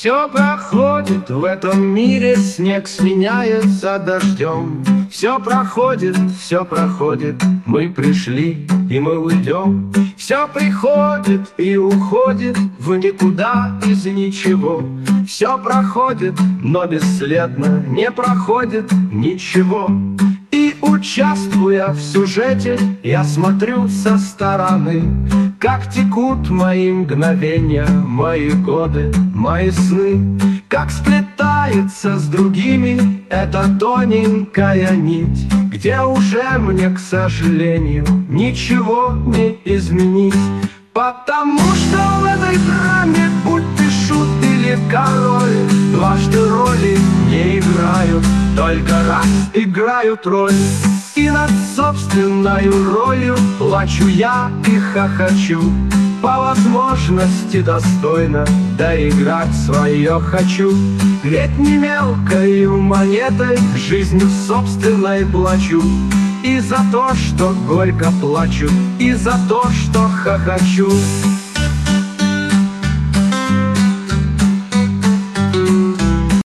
Все проходит в этом мире, снег сменяется дождем. Все проходит, мы пришли и мы уйдем. Все приходит и уходит в никуда из ничего. Все проходит, но бесследно не проходит ничего. И участвуя в сюжете, я смотрю со стороны, как текут мои мгновения, мои годы, мои сны, как сплетается с другими эта тоненькая нить, где уже мне, к сожалению, ничего не изменить. Потому что в этой драме, будь ты шут или король, дважды роли не играют, только раз играют роль. И над собственной ролью плачу я и хохочу, по возможности достойно доиграть свое хочу. Ведь не мелкою монетой жизнью собственной плачу. И за то, что горько плачу, и за то, что хохочу.